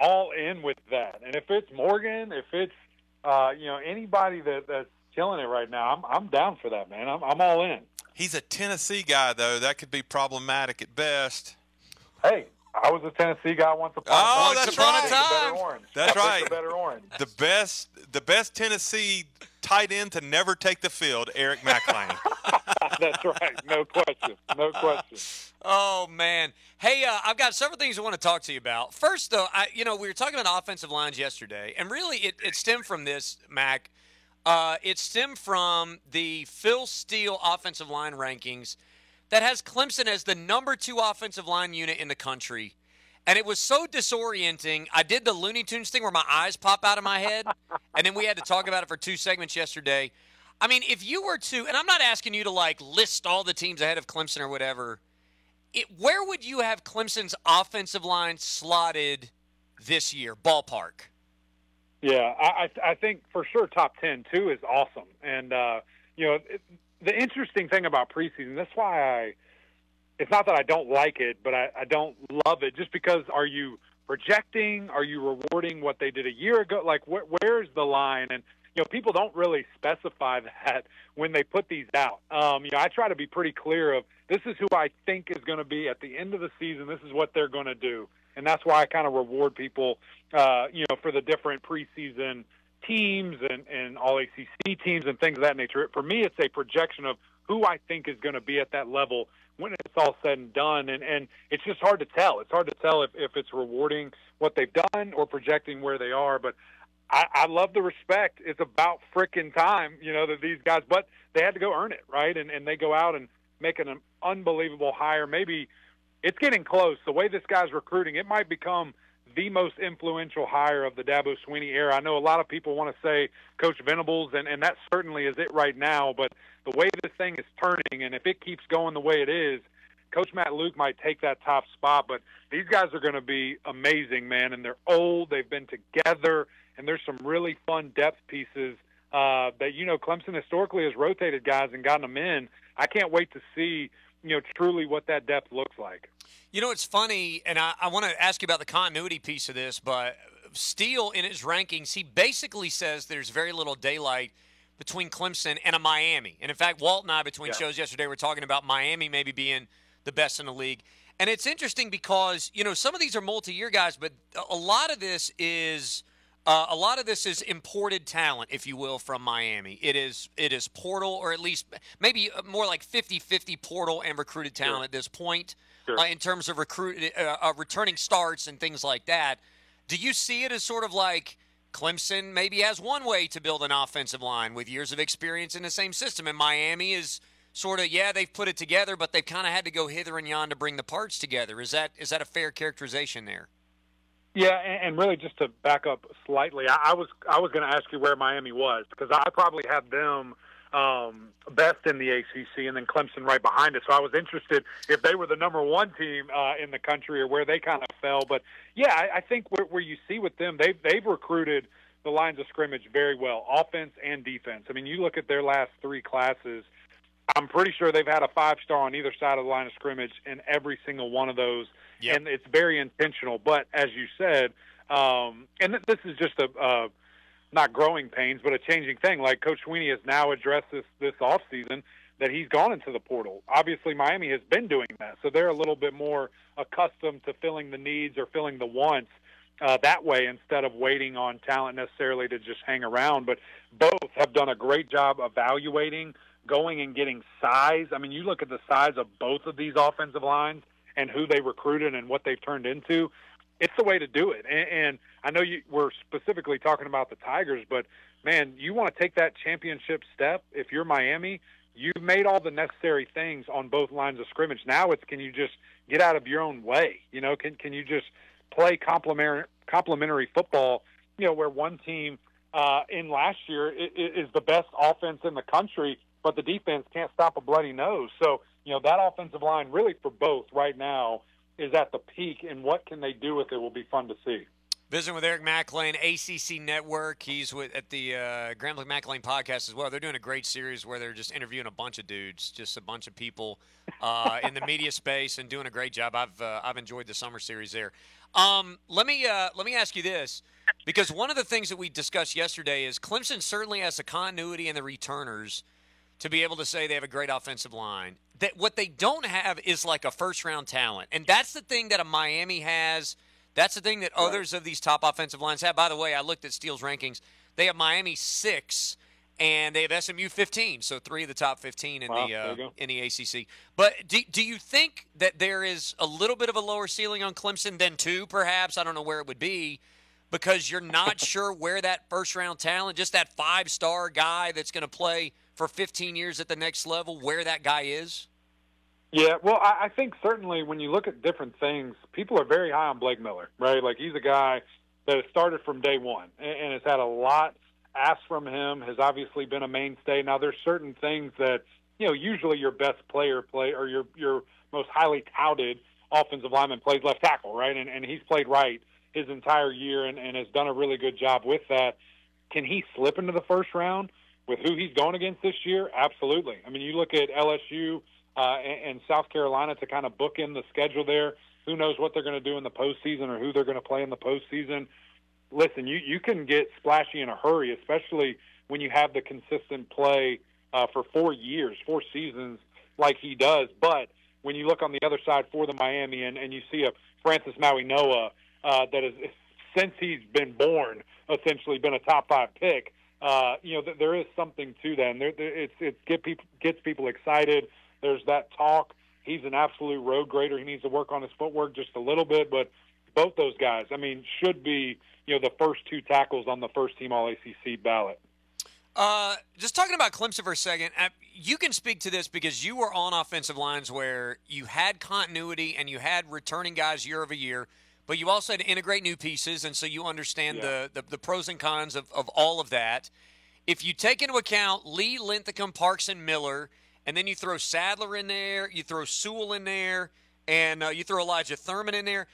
all in with that. And if it's Morgan, if it's anybody that's killing it right now, I'm down for that, man. I'm all in. He's a Tennessee guy, though. That could be problematic at best. Hey, I was a Tennessee guy once upon a time. Oh, that's right. That's right. The better orange. The best Tennessee tight end to never take the field, Eric McLean. That's right. No question. No question. Oh, man. Hey, I've got several things I want to talk to you about. First, though, we were talking about offensive lines yesterday, and really it stemmed from this, Mac. It stemmed from the Phil Steele offensive line rankings that has Clemson as the number 2 offensive line unit in the country. And it was so disorienting. I did the Looney Tunes thing where my eyes pop out of my head, and then we had to talk about it for 2 segments yesterday. I mean, if you were to, and I'm not asking you to, list all the teams ahead of Clemson or whatever, where would you have Clemson's offensive line slotted this year, ballpark? Yeah, I think for sure top 10, too, is awesome. And, the interesting thing about preseason, that's why it's not that I don't like it, but I don't love it just because are you projecting? Are you rewarding what they did a year ago? Like, where's the line? And, people don't really specify that when they put these out. I try to be pretty clear of this is who I think is going to be at the end of the season. This is what they're going to do. And that's why I kind of reward people, for the different preseason teams and all ACC teams and things of that nature. For me, it's a projection of who I think is going to be at that level when it's all said and done. And it's just hard to tell. It's hard to tell if it's rewarding what they've done or projecting where they are. But I love the respect. It's about frickin' time, that these guys, but they had to go earn it, right? And they go out and make an unbelievable hire. Maybe it's getting close. The way this guy's recruiting, it might become the most influential hire of the Dabo Swinney era. I know a lot of people want to say Coach Venables, and that certainly is it right now, but the way this thing is turning, and if it keeps going the way it is, Coach Matt Luke might take that top spot, but these guys are going to be amazing, man, and they're old, they've been together, and there's some really fun depth pieces that, Clemson historically has rotated guys and gotten them in. I can't wait to see, truly what that depth looks like. It's funny, and I want to ask you about the continuity piece of this, but Steele, in his rankings, he basically says there's very little daylight between Clemson and a Miami. And, in fact, Walt and I, between shows yesterday, were talking about Miami maybe being the best in the league. And it's interesting because, some of these are multi-year guys, but a lot of this is imported talent, if you will, from Miami. It is portal, or at least maybe more like 50-50 portal and recruited talent at this point. Sure. In terms of returning starts and things like that. Do you see it as sort of like Clemson maybe has one way to build an offensive line with years of experience in the same system, and Miami is sort of, they've put it together, but they've kind of had to go hither and yon to bring the parts together. Is that a fair characterization there? Yeah, and really just to back up slightly, I was going to ask you where Miami was, because I probably had them best in the ACC, and then Clemson right behind it. So I was interested if they were the number 1 team in the country or where they kind of fell. But yeah, I think where you see with them, they've recruited the lines of scrimmage very well, offense and defense. I mean, you look at their last 3 classes. I'm pretty sure they've had a 5-star on either side of the line of scrimmage in every single one of those, and it's very intentional. But as you said, and this is just a not growing pains, but a changing thing. Like Coach Sweeney has now addressed this offseason that he's gone into the portal. Obviously, Miami has been doing that, so they're a little bit more accustomed to filling the needs or filling the wants that way instead of waiting on talent necessarily to just hang around. But both have done a great job evaluating, going and getting size. I mean, you look at the size of both of these offensive lines and who they recruited and what they've turned into. It's the way to do it. And I know we're specifically talking about the Tigers, but, man, you want to take that championship step. If you're Miami, you've made all the necessary things on both lines of scrimmage. Now it's, can you just get out of your own way? Can you just play complementary football, where one team in last year is the best offense in the country, but the defense can't stop a bloody nose. So, that offensive line really for both right now is at the peak, and what can they do with it will be fun to see. Visiting with Eric McLean, ACC Network. He's at the Grambling McLean podcast as well. They're doing a great series where they're just interviewing a bunch of dudes, just a bunch of people in the media space, and doing a great job. I've enjoyed the summer series there. Let me ask you this, because one of the things that we discussed yesterday is Clemson certainly has the continuity and the returners to be able to say they have a great offensive line. That what they don't have is like a first-round talent, and that's the thing that a Miami has. That's the thing that others of these top offensive lines have. By the way, I looked at Steele's rankings. They have Miami 6, and they have SMU 15, so 3 of the top 15 in the ACC. But do you think that there is a little bit of a lower ceiling on Clemson than 2, perhaps? I don't know where it would be, because you're not sure where that first-round talent, just that 5-star guy that's going to play for 15 years at the next level, where that guy is? Yeah, well, I think certainly when you look at different things, people are very high on Blake Miller, right? Like, he's a guy that has started from day one and has had a lot asked from him, has obviously been a mainstay. Now, there's certain things that, usually your best player or your most highly touted offensive lineman plays left tackle, right? And he's played right his entire year and has done a really good job with that. Can he slip into the first round with who he's going against this year? Absolutely. I mean, you look at LSU and South Carolina to kind of bookend the schedule there. Who knows what they're going to do in the postseason or who they're going to play in the postseason. Listen, you can get splashy in a hurry, especially when you have the consistent play for 4 years, 4 seasons like he does. But when you look on the other side for the Miami and you see a Francis Maui-Noah that has, since he's been born, essentially been a top 5 pick, there is something to that. And it gets people excited. There's that talk. He's an absolute road grader. He needs to work on his footwork just a little bit. But both those guys, should be, the first 2 tackles on the first-team All-ACC ballot. Just talking about Clemson for a second, you can speak to this because you were on offensive lines where you had continuity and you had returning guys year over year, but you also had to integrate new pieces, and so you understand the pros and cons of all of that. If you take into account Lee, Linthicum, Parks, and Miller, and then you throw Sadler in there, you throw Sewell in there, and you throw Elijah Thurman in there,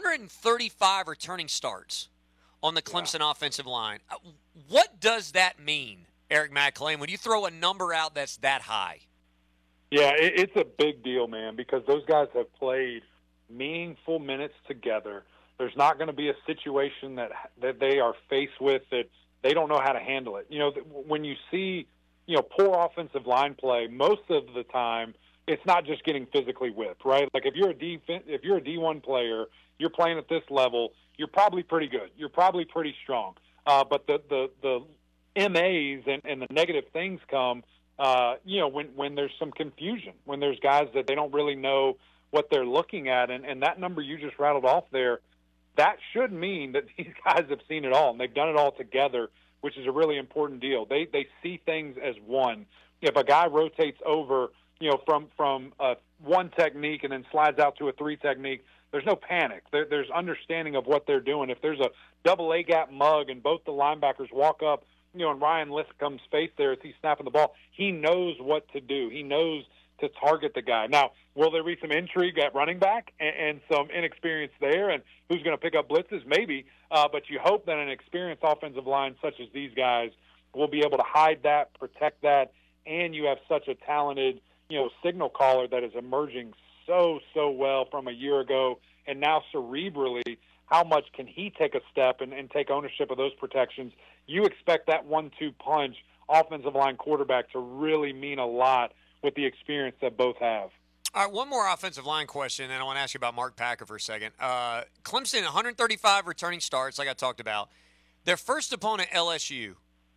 135 returning starts on the Clemson offensive line. What does that mean, Eric McClain, when you throw a number out that's that high? Yeah, it's a big deal, man, because those guys have played meaningful minutes together. There's not going to be a situation that they are faced with that they don't know how to handle it. When you see poor offensive line play, most of the time it's not just getting physically whipped, right? Like if you're a D1 player, you're playing at this level, you're probably pretty good. You're probably pretty strong. But the MAs and the negative things come, when there's some confusion, when there's guys that they don't really know what they're looking at. And that number you just rattled off there, that should mean that these guys have seen it all and they've done it all together, which is a really important deal. They see things as one. If a guy rotates over, from one technique and then slides out to a 3 technique, there's no panic. There's understanding of what they're doing. If there's a double A-gap mug and both the linebackers walk up, and Ryan Lithicum's face there as he's snapping the ball, he knows what to do. He knows to target the guy. Now, will there be some intrigue at running back and some inexperience there, and who's going to pick up blitzes? Maybe, but you hope that an experienced offensive line such as these guys will be able to hide that, protect that, and you have such a talented, signal caller that is emerging so well from a year ago, and now cerebrally, how much can he take a step and take ownership of those protections? You expect that 1-2 punch offensive line quarterback to really mean a lot with the experience that both have. All right, one more offensive line question, and I want to ask you about Mark Packer for a second. Clemson, 135 returning starts, like I talked about. Their first opponent, LSU,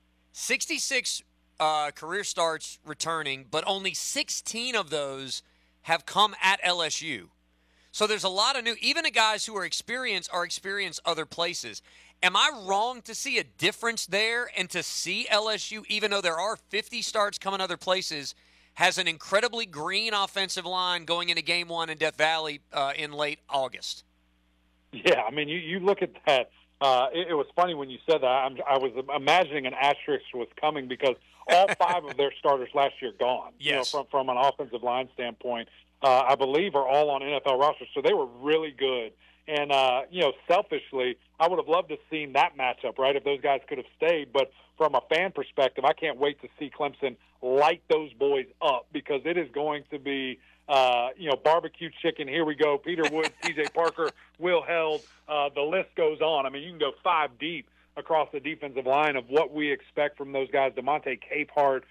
66 career starts returning, but only 16 of those have come at LSU. So there's a lot of new, even the guys who are experienced other places. Am I wrong to see a difference there and to see LSU, even though there are 50 starts coming other places, has an incredibly green offensive line going into Game 1 in Death Valley in late August? Yeah, you look at that. It was funny when you said that. I was imagining an asterisk was coming because all 5 of their starters last year gone. Yes. From an offensive line standpoint, I believe are all on NFL rosters. So they were really good. And, selfishly, I would have loved to have seen that matchup, right, if those guys could have stayed. But from a fan perspective, I can't wait to see Clemson light those boys up because it is going to be barbecue chicken. Here we go. Peter Woods, T.J. Parker, Will Held. The list goes on. I mean, you can go 5 deep across the defensive line of what we expect from those guys. DeMonte Capehart,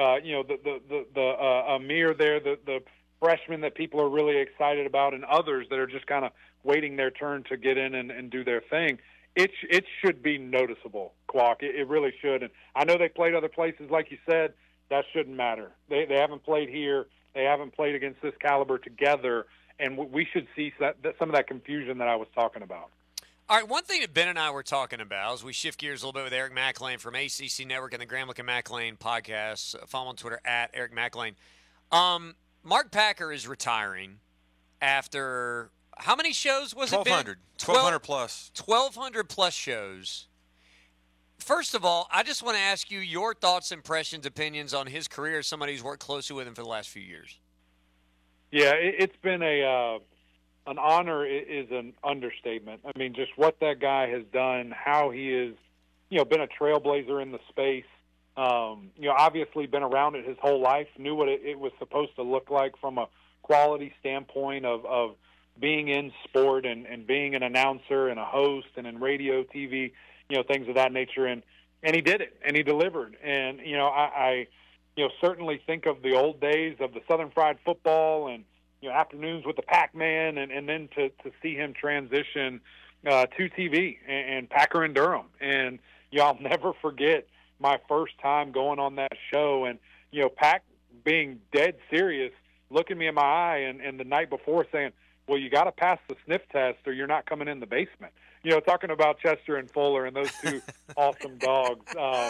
the Amir there, the freshman that people are really excited about, and others that are just kind of waiting their turn to get in and do their thing. It should be noticeable, Quack. It really should. And I know they played other places, like you said. That shouldn't matter. They haven't played here. They haven't played against this caliber together, and we should see some of that confusion that I was talking about. All right, one thing that Ben and I were talking about as we shift gears a little bit with Eric McLean from ACC Network and the Graham Lick and McLean podcast. Follow on Twitter at Eric McLean. Mark Packer is retiring after how many shows was it? 1,200. 1,200 plus. 1,200 plus shows. First of all, I just want to ask you your thoughts, impressions, opinions on his career as somebody who's worked closely with him for the last few years. Yeah, it's been an honor is an understatement. I mean, just what that guy has done, how he has, been a trailblazer in the space. Obviously been around it his whole life, knew what it was supposed to look like from a quality standpoint of being in sport and being an announcer and a host and in radio, TV, things of that nature. And he did it, and he delivered. And, I certainly think of the old days of the Southern Fried Football and, afternoons with the Pac-Man, and then to see him transition to TV and Packer and Durham. And, I'll never forget my first time going on that show and, Pac being dead serious, looking me in my eye and the night before saying, well, you got to pass the sniff test or you're not coming in the basement. Talking about Chester and Fuller and those two awesome dogs,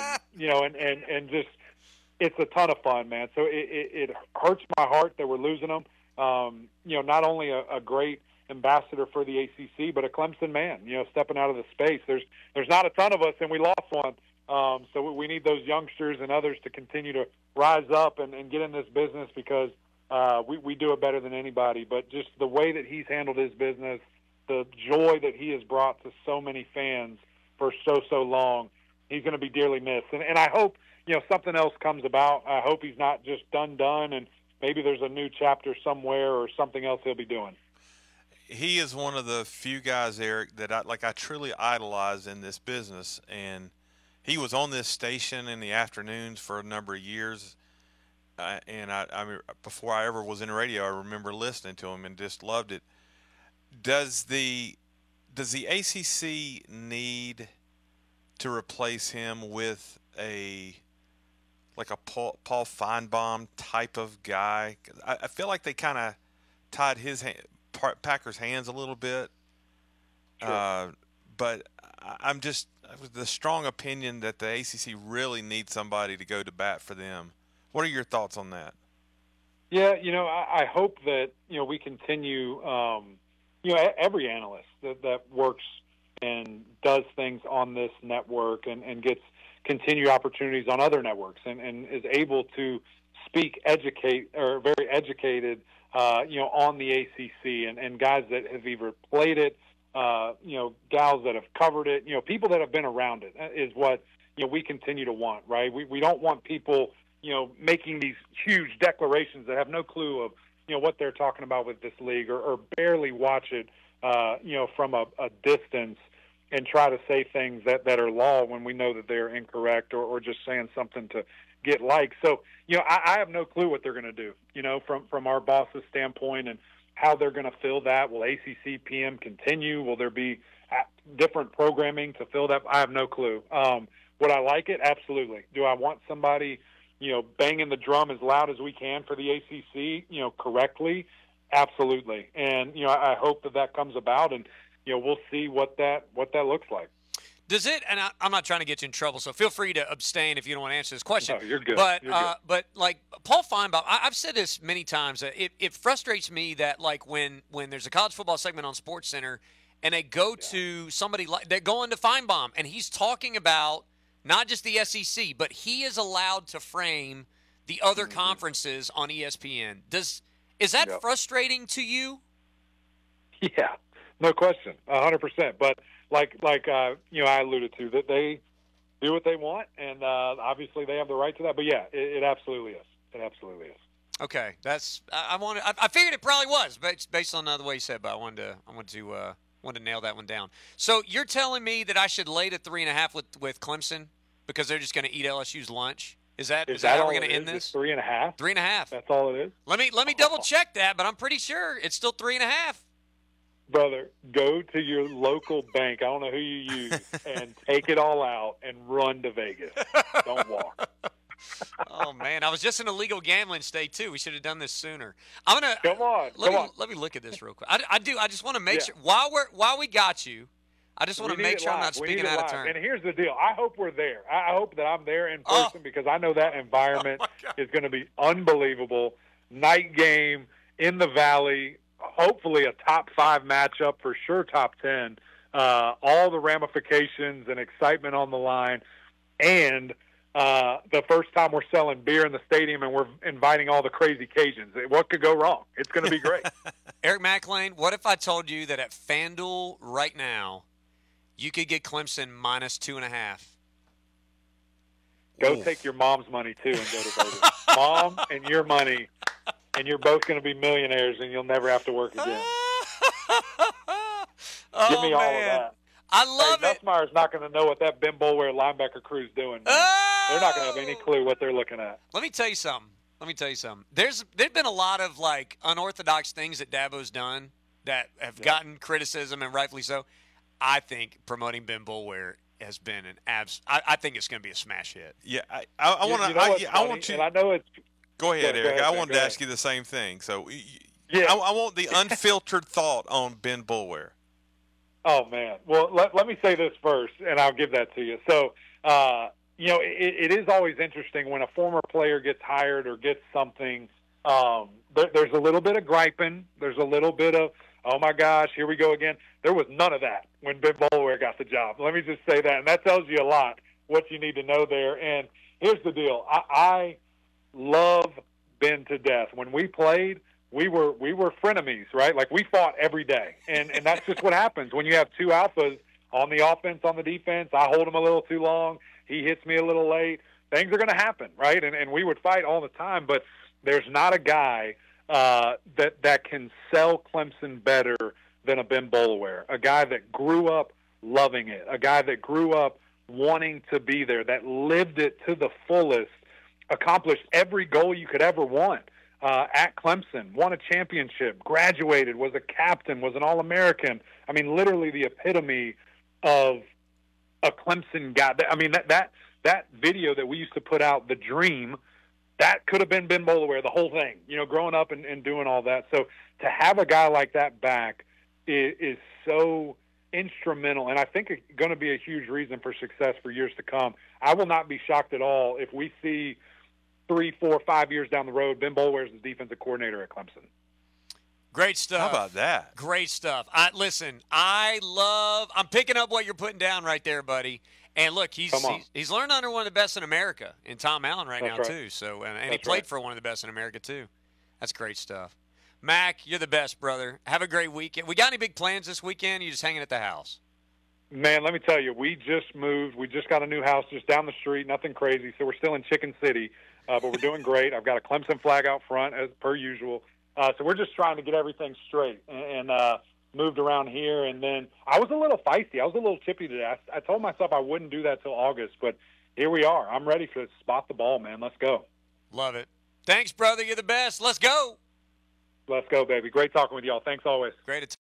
and just it's a ton of fun, man. So it hurts my heart that we're losing them. Not only a great ambassador for the ACC, but a Clemson man, stepping out of the space. There's not a ton of us, and we lost one. So we need those youngsters and others to continue to rise up and get in this business because we do it better than anybody. But just the way that he's handled his business, the joy that he has brought to so many fans for so long, he's going to be dearly missed. And I hope, something else comes about. I hope he's not just done, and maybe there's a new chapter somewhere or something else he'll be doing. He is one of the few guys, Eric, that I truly idolize in this business. And he was on this station in the afternoons for a number of years. And I mean, before I ever was in radio, I remember listening to him and just loved it. Does the ACC need to replace him with a Paul Feinbaum type of guy? I feel like they kind of tied Packers' hands a little bit. Sure. But I'm just of the strong opinion that the ACC really needs somebody to go to bat for them. What are your thoughts on that? Yeah, I hope that we continue. Every analyst that works and does things on this network and gets continued opportunities on other networks and is able to speak very educated, on the ACC and guys that have either played it, gals that have covered it, people that have been around it is what, we continue to want, right? We don't want people, making these huge declarations that have no clue of, what they're talking about with this league or barely watch it, from a distance and try to say things that are law when we know that they're incorrect or just saying something to get likes. So, I have no clue what they're going to do, from our boss's standpoint and how they're going to fill that. Will ACC PM continue? Will there be different programming to fill that? I have no clue. Would I like it? Absolutely. Do I want somebody, banging the drum as loud as we can for the ACC, correctly? Absolutely. And, I hope that comes about and, we'll see what that looks like. Does it, and I'm not trying to get you in trouble, so feel free to abstain if you don't want to answer this question. No, you're good. But, you're good. But like Paul Feinbaum, I've said this many times. It frustrates me that like when there's a college football segment on SportsCenter and they go to somebody like they're going to Feinbaum and he's talking about not just the SEC, but he is allowed to frame the other conferences on ESPN. Is that frustrating to you? Yeah, no question, 100%. But like I alluded to, that they do what they want, and obviously they have the right to that. But yeah, it absolutely is. It absolutely is. Okay, that's I figured it probably was, but based on the way you said, but I wanted to nail that one down. So you're telling me that I should lay to 3.5 with Clemson because they're just going to eat LSU's lunch? Is that how we're going to end this? 3.5. 3.5. That's all it is. Let me double check that, but I'm pretty sure it's still 3.5. Brother, go to your local bank. I don't know who you use, and take it all out and run to Vegas. Don't walk. Oh man, I was just in a legal gambling state too. We should have done this sooner. Come on. Let me look at this real quick. I just want to make sure while we got you. I just want to make sure I'm not speaking out of turn. And here's the deal. I hope we're there. I hope that I'm there in person because I know that environment is going to be unbelievable. Night game in the Valley, hopefully a top 5 matchup, for sure top 10. All the ramifications and excitement on the line. And the first time we're selling beer in the stadium and we're inviting all the crazy Cajuns. What could go wrong? It's going to be great. Eric McLean, what if I told you that at FanDuel right now, you could get Clemson -2.5? Go take your mom's money, too, and go to Vegas. Mom and your money, and you're both going to be millionaires, and you'll never have to work again. Give me all of that. I love it. Nussmeier's not going to know what that Ben Boulware linebacker crew's doing. They're not going to have any clue what they're looking at. Let me tell you something. There's been a lot of unorthodox things that Dabo's done that have gotten criticism, and rightfully so. I think promoting Ben Boulware has been an I think it's going to be a smash hit. Yeah, I want to. I want you. And I know it's. Go ahead, Eric. I wanted to ask you the same thing. So, I want the unfiltered thought on Ben Boulware. Oh man. Well, let me say this first, and I'll give that to you. So, it is always interesting when a former player gets hired or gets something. There's a little bit of griping. There's a little bit of, oh my gosh, here we go again. There was none of that when Ben Boulware got the job. Let me just say that, and that tells you a lot what you need to know there. And here's the deal: I love Ben to death. When we played, we were frenemies, right? Like we fought every day, and that's just what happens when you have two alphas on the offense, on the defense. I hold him a little too long. He hits me a little late. Things are going to happen, right? And we would fight all the time, but there's not a guy that can sell Clemson better than a Ben Boulware, a guy that grew up loving it, a guy that grew up wanting to be there, that lived it to the fullest, accomplished every goal you could ever want at Clemson, won a championship, graduated, was a captain, was an All-American. I mean, literally the epitome of a Clemson guy. I mean, that video that we used to put out, The Dream, that could have been Ben Boulware, the whole thing, growing up and doing all that. So to have a guy like that back is so instrumental, and I think it's going to be a huge reason for success for years to come. I will not be shocked at all if we see 3, 4, 5 years down the road, Ben Boulware is the defensive coordinator at Clemson. Great stuff. How about that? Great stuff. I'm picking up what you're putting down right there, buddy. And look, he's learned under one of the best in America in Tom Allen now too. So and he played for one of the best in America too. That's great stuff. Mac, you're the best, brother. Have a great weekend. We got any big plans this weekend? You just hanging at the house? Man, let me tell you, we just moved. We just got a new house just down the street. Nothing crazy. So we're still in Chicken City, but we're doing great. I've got a Clemson flag out front as per usual. So we're just trying to get everything straight and moved around here. And then I was a little feisty. I was a little chippy today. I told myself I wouldn't do that till August, but here we are. I'm ready to spot the ball, man. Let's go. Love it. Thanks, brother. You're the best. Let's go. Let's go, baby. Great talking with y'all. Thanks always. Great.